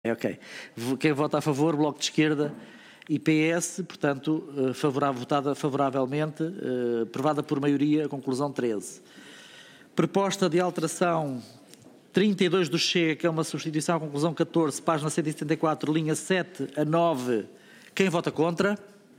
Ok. Quem vota a favor, Bloco de Esquerda e PS, portanto, votada favoravelmente, aprovada por maioria, conclusão 13. Proposta de alteração 32 do Chega, que é uma substituição à conclusão 14, página 174, linha 7 a 9. Quem vota contra?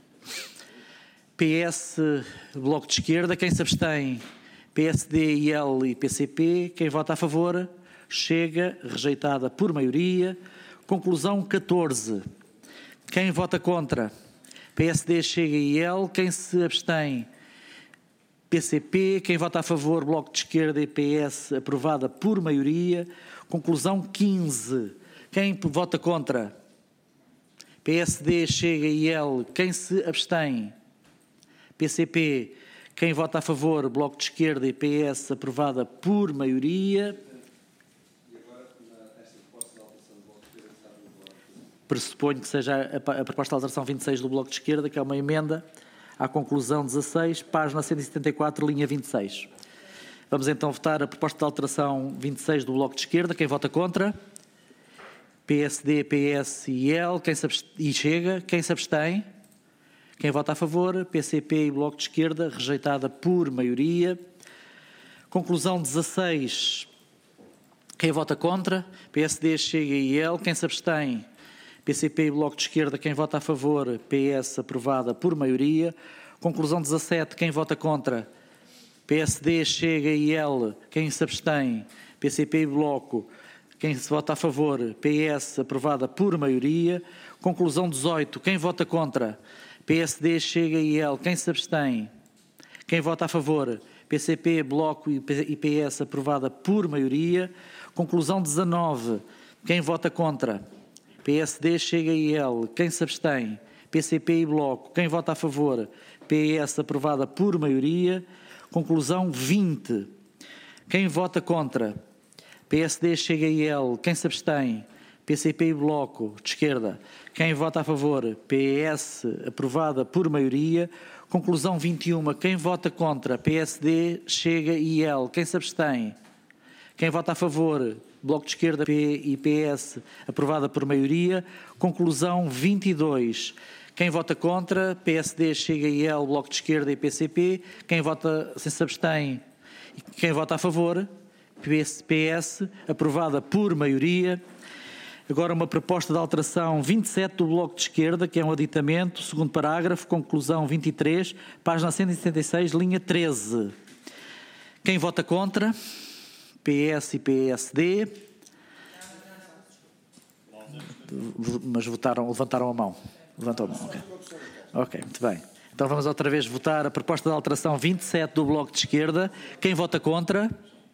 PS, Bloco de Esquerda. Quem se abstém? PSD, IL e PCP. Quem vota a favor? Chega, rejeitada por maioria. Conclusão 14. Quem vota contra? PSD, Chega e IL. Quem se abstém? PCP. Quem vota a favor? Bloco de Esquerda e PS, aprovada por maioria. Conclusão 15. Quem vota contra? PSD, Chega e IL. Quem se abstém? PCP. Quem vota a favor? Bloco de Esquerda e PS, aprovada por maioria. Pressuponho que seja a proposta de alteração 26 do Bloco de Esquerda, que é uma emenda à conclusão 16, página 174, linha 26. Vamos então votar a proposta de alteração 26 do Bloco de Esquerda. Quem vota contra? PSD, PS e IL. E Chega. Quem se abstém? Quem vota a favor? PCP e Bloco de Esquerda, rejeitada por maioria. Conclusão 16. Quem vota contra? PSD, Chega e IL. Quem se abstém? PCP e Bloco de Esquerda. Quem vota a favor? PS, aprovada por maioria. Conclusão 17. Quem vota contra? PSD, Chega e IL. Quem se abstém? PCP e Bloco. Quem se vota a favor? PS, aprovada por maioria. Conclusão 18. Quem vota contra? PSD, Chega e IL. Quem se abstém? Quem vota a favor? PCP, Bloco e PS, aprovada por maioria. Conclusão 19. Quem vota contra? PSD, Chega e IL. Quem se abstém? PCP e Bloco. Quem vota a favor? PS, aprovada por maioria. Conclusão 20. Quem vota contra? PSD, Chega e IL. Quem se abstém? PCP e Bloco de Esquerda. Quem vota a favor? PS, aprovada por maioria. Conclusão 21. Quem vota contra? PSD, Chega e IL. Quem se abstém? Quem vota a favor? Bloco de Esquerda e PS, aprovada por maioria. Conclusão 22. Quem vota contra? PSD, Chega e IL, Bloco de Esquerda e PCP. Quem vota, se abstém? Quem vota a favor? PS, aprovada por maioria. Agora uma proposta de alteração 27 do Bloco de Esquerda, que é um aditamento, segundo parágrafo, conclusão 23, página 176, linha 13. Quem vota contra? PS e PSD. Mas levantaram a mão. Levantou a mão, ok, muito bem. Então vamos outra vez votar a proposta de alteração 27 do Bloco de Esquerda. Quem vota contra?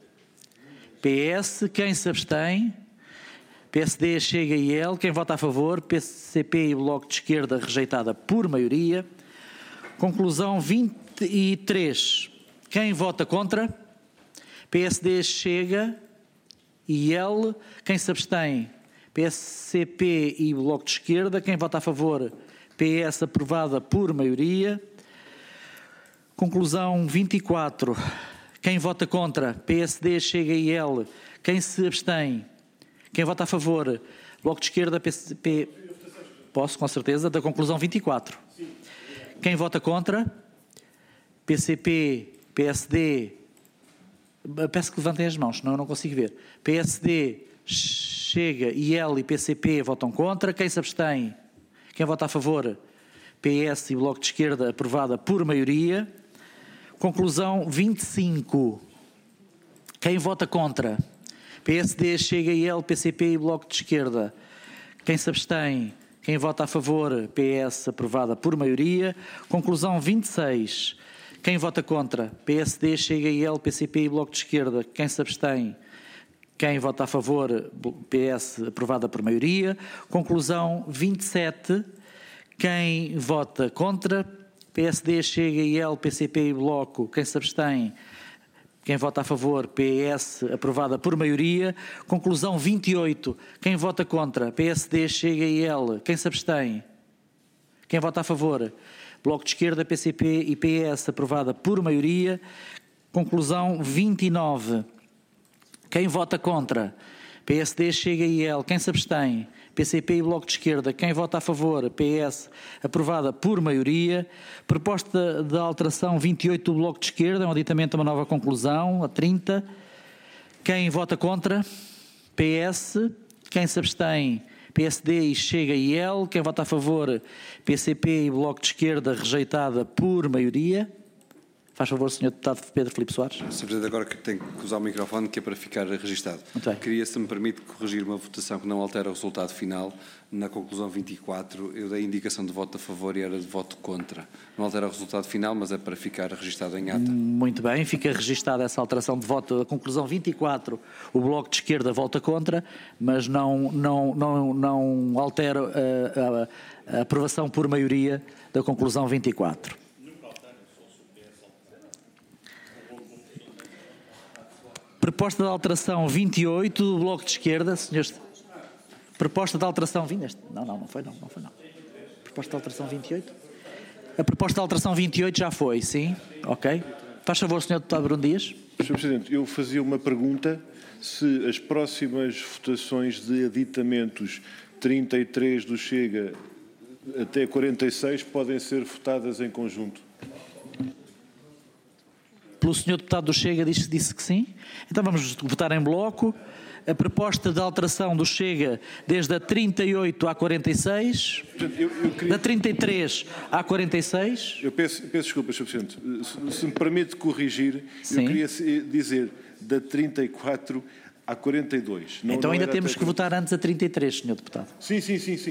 PS. Quem se abstém? PSD, Chega e IL. Quem vota a favor? PCP e Bloco de Esquerda, rejeitada por maioria. Conclusão 23. Quem vota contra? PSD, Chega e IL. Quem se abstém? PCP e Bloco de Esquerda. Quem vota a favor? PS, aprovada por maioria. Conclusão 24. Quem vota contra? PSD, Chega e IL. Quem se abstém? Quem vota a favor? Bloco de Esquerda, PCP... Posso, com certeza, da conclusão 24. Quem vota contra? PCP, PSD... Peço que levantem as mãos, senão eu não consigo ver. PSD, Chega, IL e PCP votam contra. Quem se abstém? Quem vota a favor? PS e Bloco de Esquerda, aprovada por maioria. Conclusão 25. Quem vota contra? PSD, Chega, IL, PCP e Bloco de Esquerda. Quem se abstém? Quem vota a favor? PS, aprovada por maioria. Conclusão 26. Quem vota contra? PSD, Chega, IL, PCP e Bloco de Esquerda. Quem se abstém? Quem vota a favor? PS, aprovada por maioria. Conclusão 27. Quem vota contra? PSD, Chega, IL, PCP e Bloco. Quem se abstém? Quem vota a favor? PS, aprovada por maioria. Conclusão 28. Quem vota contra? PSD, Chega e IL. Quem se abstém? Quem vota a favor? Bloco de Esquerda, PCP e PS, aprovada por maioria. Conclusão 29. Quem vota contra? PSD, Chega e IL. Quem se abstém? PCP e Bloco de Esquerda. Quem vota a favor? PS. Aprovada por maioria. Proposta de alteração 28 do Bloco de Esquerda, um aditamento a uma nova conclusão, a 30. Quem vota contra? PS. Quem se abstém? PSD e Chega e IL. Quem vota a favor? PCP e Bloco de Esquerda, rejeitada por maioria. Faz favor, Sr. Deputado Pedro Filipe Soares. Sr. Presidente, agora que tenho que usar o microfone, que é para ficar registado. Queria, se me permite, corrigir uma votação que não altera o resultado final. Na conclusão 24, eu dei indicação de voto a favor e era de voto contra. Não altera o resultado final, mas é para ficar registado em ata. Muito bem, fica registada essa alteração de voto. A conclusão 24, o Bloco de Esquerda vota contra, mas não altera a aprovação por maioria da conclusão 24. Proposta de alteração 28 do Bloco de Esquerda, senhores. Proposta de alteração 20. Não foi não. Proposta de alteração 28. A proposta de alteração 28 já foi, sim? Ok. Faz favor, Sr. Deputado Bruno Dias. Sr. Presidente, eu fazia uma pergunta se as próximas votações de aditamentos 33 do Chega até 46 podem ser votadas em conjunto. Pelo Sr. Deputado do Chega disse que sim. Então vamos votar em bloco. A proposta de alteração do Chega desde a 38 à 46, da 33 à 46. Eu peço desculpa, Sr. Presidente. Se me permite corrigir, sim. Eu queria dizer da 34 à 42. Então ainda temos que votar antes a 33, Sr. Deputado. Sim.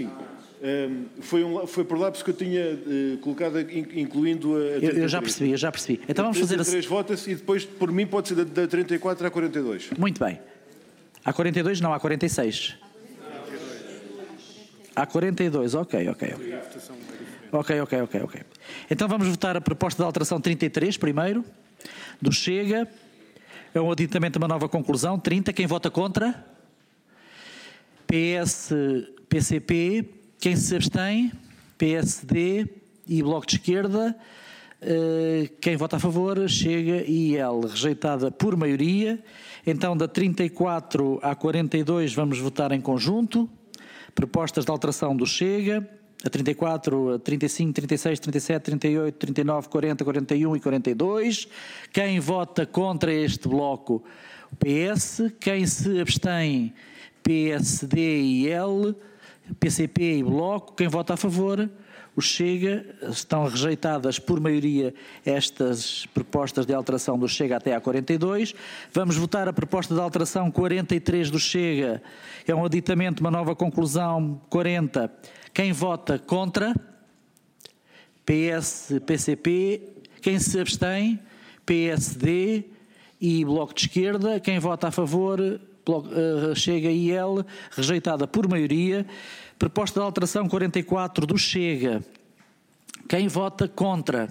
Foi por lápis que eu tinha colocado, incluindo a 33. Eu já percebi. Então vamos fazer assim. 33 votos e depois, por mim, pode ser da 34 à 42. Muito bem. Há 42? Não, há 46. Há 42, ok. Então vamos votar a proposta de alteração 33 primeiro, do Chega. É um aditamento a uma nova conclusão. 30. Quem vota contra? PS, PCP. Quem se abstém? PSD e Bloco de Esquerda. Quem vota a favor? Chega e IL. Rejeitada por maioria. Então, da 34 à 42 vamos votar em conjunto. Propostas de alteração do Chega. A 34, a 35, 36, 37, 38, 39, 40, 41 e 42. Quem vota contra este bloco? O PS. Quem se abstém? PSD e IL. PCP e Bloco. Quem vota a favor? O Chega. Estão rejeitadas por maioria estas propostas de alteração do Chega até à 42. Vamos votar a proposta de alteração 43 do Chega. É um aditamento, uma nova conclusão 40. Quem vota contra? PS, PCP. Quem se abstém? PSD e Bloco de Esquerda. Quem vota a favor? Chega e IL, rejeitada por maioria. Proposta de alteração 44 do Chega. Quem vota contra?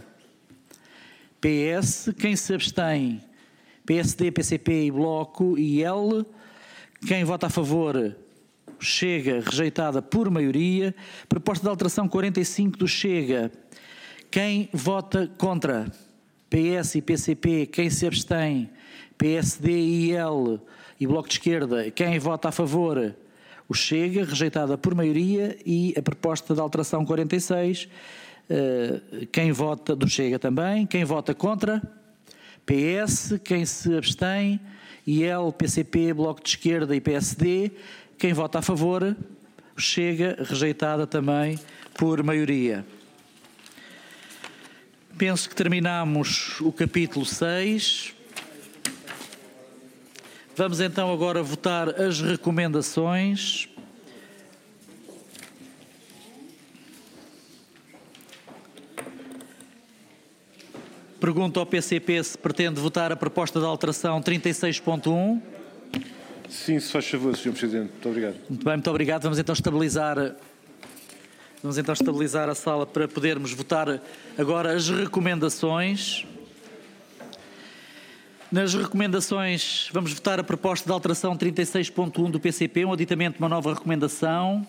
PS. Quem se abstém? PSD, PCP e Bloco e IL. Quem vota a favor? Chega, rejeitada por maioria. Proposta de alteração 45 do Chega. Quem vota contra? PS e PCP. Quem se abstém? PSD e IL e Bloco de Esquerda. Quem vota a favor? O Chega, rejeitada por maioria. E a proposta de alteração 46, quem vota, do Chega também. Quem vota contra? PS. Quem se abstém? IL, PCP, Bloco de Esquerda e PSD. Quem vota a favor? O Chega, rejeitada também por maioria. Penso que terminamos o capítulo 6. Vamos então agora votar as recomendações. Pergunto ao PCP se pretende votar a proposta de alteração 36.1. Sim, se faz favor, Sr. Presidente. Muito obrigado. Muito bem, muito obrigado. Vamos então estabilizar a sala para podermos votar agora as recomendações. Nas recomendações, vamos votar a proposta de alteração 36.1 do PCP, um aditamento, uma nova recomendação,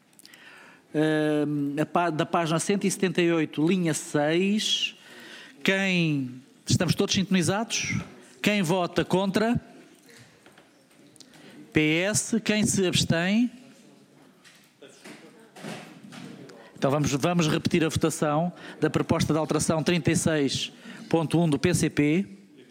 da página 178, linha 6. Estamos todos sintonizados? Quem vota contra? PS. Quem se abstém? Então vamos repetir a votação da proposta de alteração 36.1 do PCP.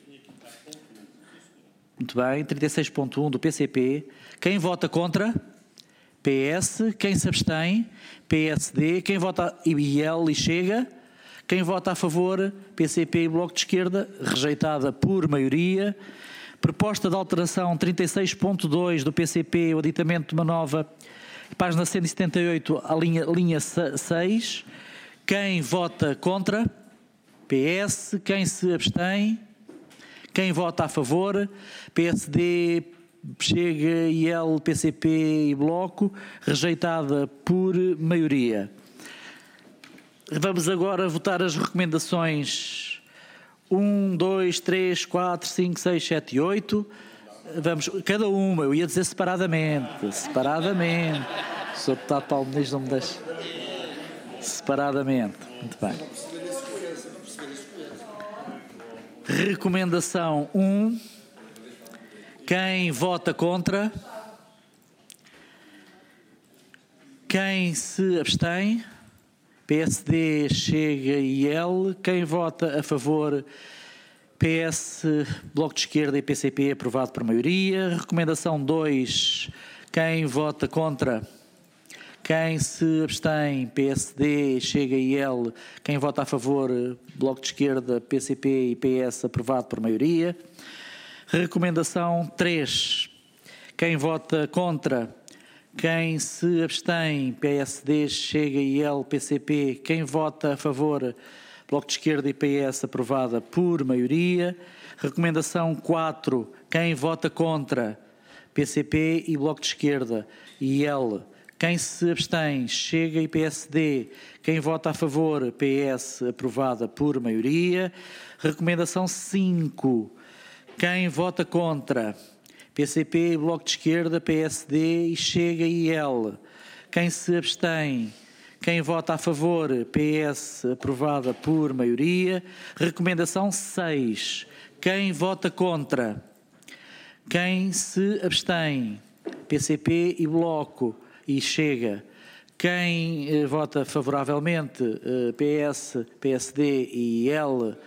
Muito bem, 36.1 do PCP. Quem vota contra? PS. Quem se abstém? PSD. Quem vota IL e Chega? Quem vota a favor? PCP e Bloco de Esquerda. Rejeitada por maioria. Proposta de alteração 36.2 do PCP, o aditamento de uma nova, página 178, a linha 6. Quem vota contra? PS. Quem se abstém? Quem vota a favor? PSD, Chega, IL, PCP e Bloco. Rejeitada por maioria. Vamos agora votar as recomendações 1, 2, 3, 4, 5, 6, 7 e 8. Vamos, cada uma, eu ia dizer separadamente. O Sr. Deputado Paulo Muniz não me deixa. Separadamente. Muito bem. Recomendação 1. Quem vota contra? Quem se abstém? PSD, Chega e IL. Quem vota a favor? PS, Bloco de Esquerda e PCP, aprovado por maioria. Recomendação 2. Quem vota contra? Quem se abstém? PSD, Chega e IL. Quem vota a favor? Bloco de Esquerda, PCP e PS, aprovado por maioria. Recomendação 3. Quem vota contra? Quem se abstém? PSD, Chega e IL, PCP. Quem vota a favor? Bloco de Esquerda e PS, aprovada por maioria. Recomendação 4. Quem vota contra? PCP e Bloco de Esquerda e IL. Quem se abstém? Chega e PSD. Quem vota a favor? PS, aprovada por maioria. Recomendação 5. Quem vota contra? PCP, Bloco de Esquerda, PSD e Chega e IL. Quem se abstém? Quem vota a favor? PS, aprovada por maioria. Recomendação 6. Quem vota contra? Quem se abstém? PCP e Bloco e Chega. Quem vota favoravelmente? PS, PSD e IL.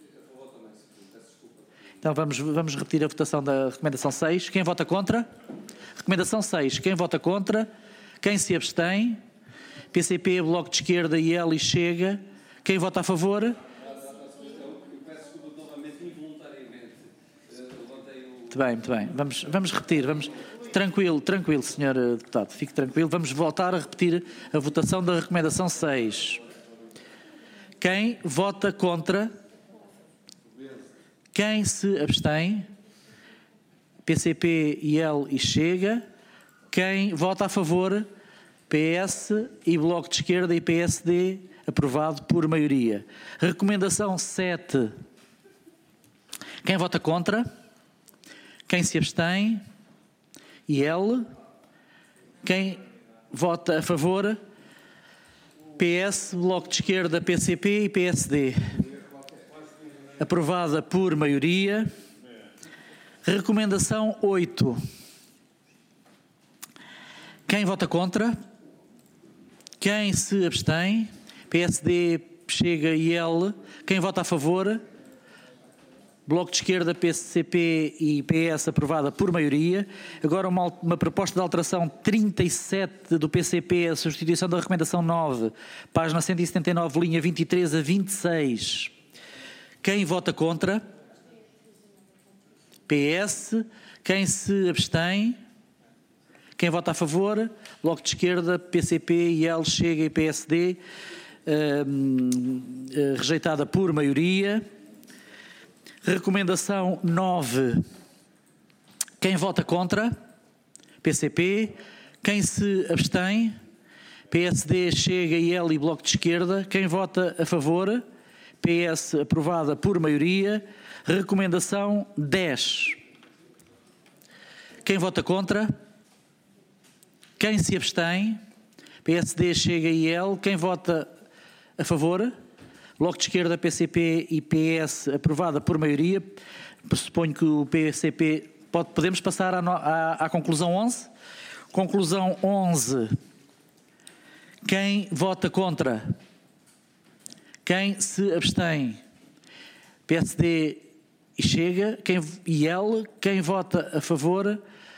Então vamos repetir a votação da recomendação 6. Quem vota contra? Recomendação 6. Quem vota contra? Quem se abstém? PCP, Bloco de Esquerda, IL e Chega. Quem vota a favor? Eu peço desculpa novamente, involuntariamente. Muito bem. Vamos repetir. Tranquilo, Sr. Deputado. Fique tranquilo. Vamos voltar a repetir a votação da recomendação 6. Quem vota contra? Quem se abstém? PCP, IL e Chega. Quem vota a favor? PS e Bloco de Esquerda e PSD, aprovado por maioria. Recomendação 7. Quem vota contra? Quem se abstém? IL. Quem vota a favor? PS, Bloco de Esquerda, PCP e PSD. Aprovada por maioria. Recomendação 8. Quem vota contra? Quem se abstém? PSD, Chega e IL. Quem vota a favor? Bloco de Esquerda, PCP e PS, aprovada por maioria. Agora uma proposta de alteração 37 do PCP, a substituição da recomendação 9, página 179, linha 23 a 26. Quem vota contra? PS. Quem se abstém? Quem vota a favor? Bloco de Esquerda, PCP, IL, Chega e PSD, rejeitada por maioria. Recomendação 9. Quem vota contra? PCP. Quem se abstém? PSD, Chega, IL e Bloco de Esquerda. Quem vota a favor? PS, aprovada por maioria. Recomendação 10. Quem vota contra? Quem se abstém? PSD, Chega e IL. Quem vota a favor? Bloco de Esquerda, PCP e PS, aprovada por maioria. Pressuponho que o PCP... Podemos passar à conclusão 11? Conclusão 11. Quem vota contra? Quem se abstém? PSD e Chega. Quem vota a favor?